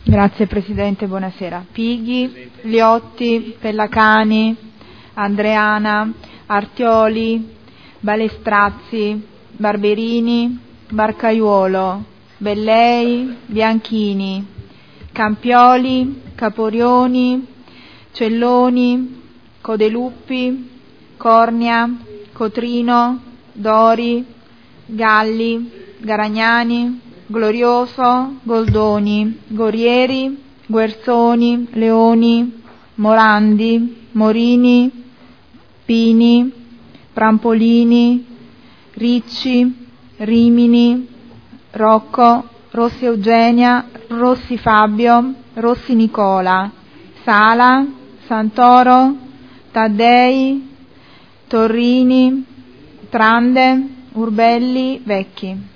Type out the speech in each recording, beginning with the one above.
Grazie Presidente, buonasera. Pighi, Liotti, Pellacani, Andreana, Artioli, Balestrazzi, Barberini, Barcaiuolo, Bellei, Bianchini, Campioli, Caporioni, Celloni, Codeluppi, Cornia, Cotrino, Dori, Galli, Garagnani, Glorioso, Goldoni, Gorieri, Guerzoni, Leoni, Morandi, Morini, Pini, Prampolini, Ricci, Rimini, Rocco, Rossi Eugenia, Rossi Fabio, Rossi Nicola, Sala, Santoro, Taddei, Torrini, Trande, Urbelli, Vecchi.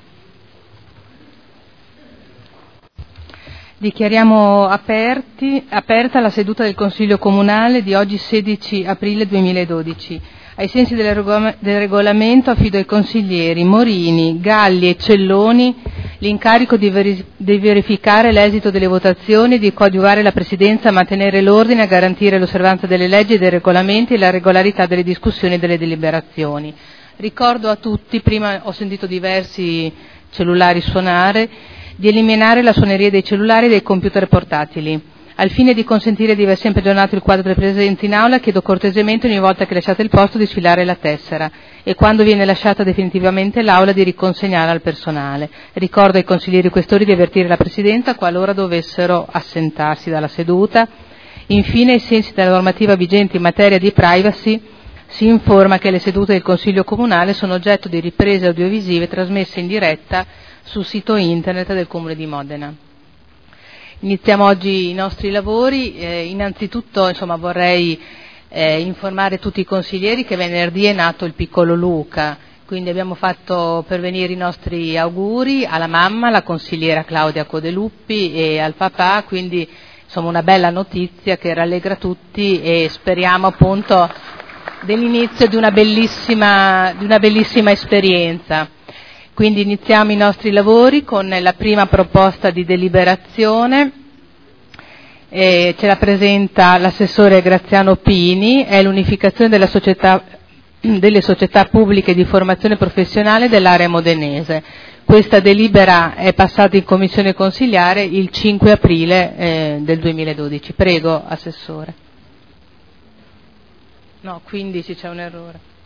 Dichiariamo aperta la seduta del Consiglio Comunale di oggi 16 aprile 2012. Ai sensi del regolamento affido ai consiglieri Morini, Galli e Celloni l'incarico di verificare l'esito delle votazioni e di coadiuvare la Presidenza a mantenere l'ordine, a garantire l'osservanza delle leggi e dei regolamenti e la regolarità delle discussioni e delle deliberazioni. Ricordo a tutti, prima ho sentito diversi cellulari suonare, di eliminare la suoneria dei cellulari e dei computer portatili. Al fine di consentire di aver sempre aggiornato il quadro dei presenti in aula, chiedo cortesemente ogni volta che lasciate il posto di sfilare la tessera e quando viene lasciata definitivamente l'aula di riconsegnarla al personale. Ricordo ai consiglieri questori di avvertire la Presidenza qualora dovessero assentarsi dalla seduta. Infine, ai sensi della normativa vigente in materia di privacy, si informa che le sedute del Consiglio Comunale sono oggetto di riprese audiovisive trasmesse in diretta sul sito internet del Comune di Modena. Iniziamo oggi i nostri lavori. Innanzitutto vorrei informare tutti i consiglieri che venerdì è nato il piccolo Luca, quindi abbiamo fatto pervenire i nostri auguri alla mamma, la consigliera Claudia Codeluppi, e al papà, quindi una bella notizia che rallegra tutti e speriamo appunto dell'inizio di una bellissima esperienza. Quindi iniziamo i nostri lavori con la prima proposta di deliberazione, ce la presenta l'assessore Graziano Pini, è l'unificazione delle società pubbliche di formazione professionale dell'area modenese. Questa delibera è passata in commissione consiliare il 5 aprile del 2012. Prego, assessore. No, 15 c'è un errore.